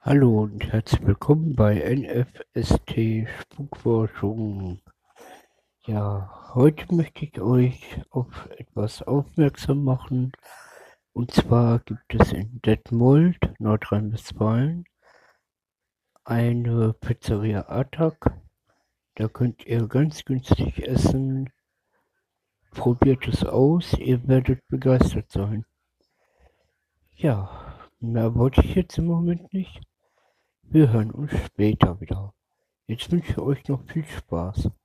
Hallo und herzlich willkommen bei NFST Spukforschung. Ja, heute möchte ich euch auf etwas aufmerksam machen. Und zwar gibt es in Detmold, Nordrhein-Westfalen, eine Pizzeria Attac. Da könnt ihr ganz günstig essen. Probiert es aus, ihr werdet begeistert sein. Ja, mehr wollte ich jetzt im Moment nicht. Wir hören uns später wieder. Jetzt wünsche ich euch noch viel Spaß.